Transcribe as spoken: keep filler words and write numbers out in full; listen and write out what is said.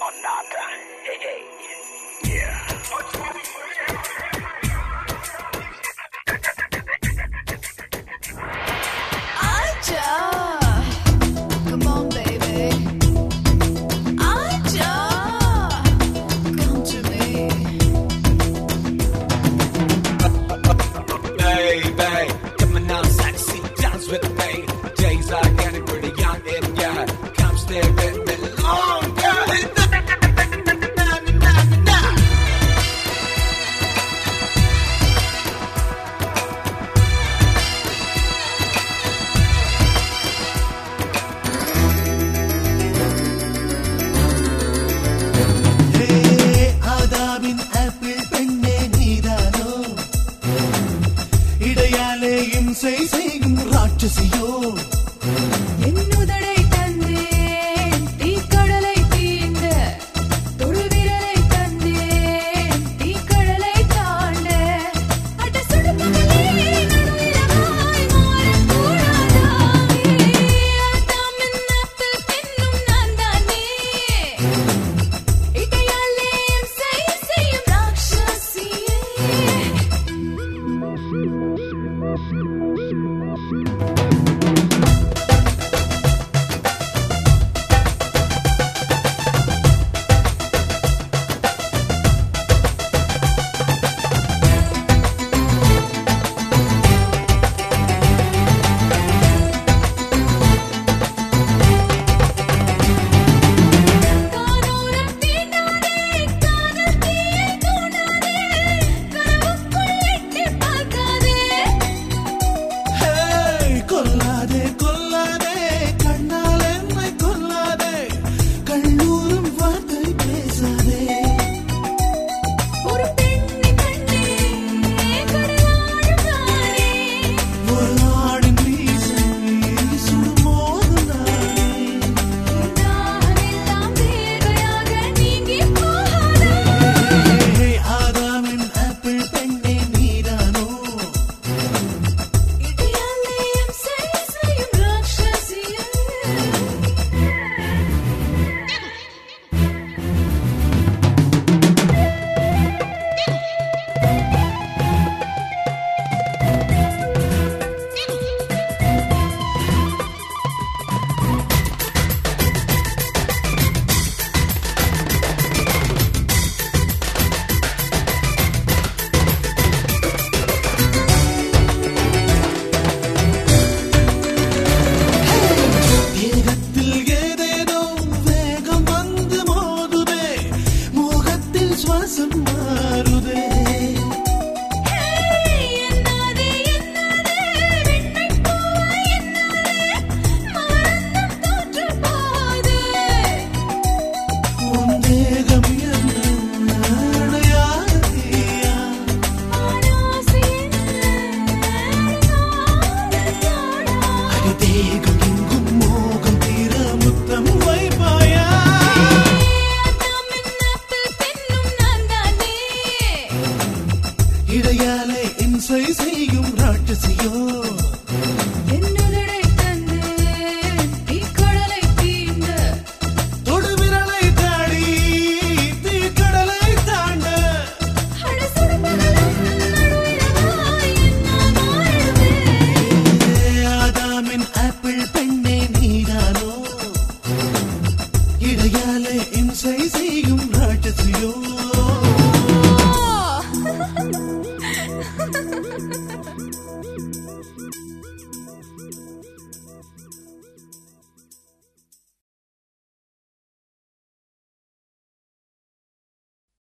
or nada. Hey, hey. Yeah. Aja, come on, baby. Aja, come to me. Baby, come on now, sexy, dance with me. Days are getting pretty young and yeah, come stay with me longer. ஆதாமின் apple பெண்ணே நீதானோ இடையாலே இம்சை செய்யும் ராட்சசியோ என்னுதடை தந்தேன் தீக்கடலை தீண்ட தொழுவிரலை தந்தேன் தீக்கடலை தாண்ட அட சுடுபகலே நடுவிரமாய் மாறக்கூடாதாமே ஆதாமின் ஆப்பிள் பெண்ணும் நான் தானே இடையாலே இம்சை செய்யும் ராட்சசியே கானோரம் தீண்டாதே காதல் தீயை தூண்டாதே கனவுக்குள் எட்டிப் பார்க்காதே ஹே, கொல்லாதே கொல்லாதே கண்ணால் என்னை கொல்லாதே கண்ணூரும் வார்த்தை பேசாதே ஒரு பெண்ணின் கண்ணே கடலாழும் நானே ஒரு ஆடின் வீசை சுடுமோதும் நானே தாகமெல்லாம் வேர்வையாக நீங்கிப் போகாதா ஹே, ஆதாமின் ஆப்பிள் பெண்ணே நீதானோ இடையாலே இம்சை செய்யும் ராட்சசியே தேகத்தில் ஏதேதோ வேகம் வந்து மோதுதே மோகத்தில் சுவாசம் மாறுதே என்னாதே என்னாதே வெண்மைப் பூவை என்னாதே மரணம் தோற்று போதே உன் தேகம் என்ன அணையாத தீயா ஆனாசி என்ன தோழா அடி தேகம் எங்கும் மோகம் தீர முத்தம் வைப்பாயா ஆதாமின் ஆப்பிள் பெண்ணும் நான் தானே இடையாலே இம்சை செய்யும் ராட்சசியோ என்னுதடை தந்தேன் தீக்கடலை தீண்ட தொடுவிரலை தாடி தீக்கடலை தாண்ட அட சுடுபகலும் நடுவிரமாய் என்ன மாறுதே ஆதாமின் ஆப்பிள் பெண்ணே நீதானோ இடையாலே இம்சை செய்யும்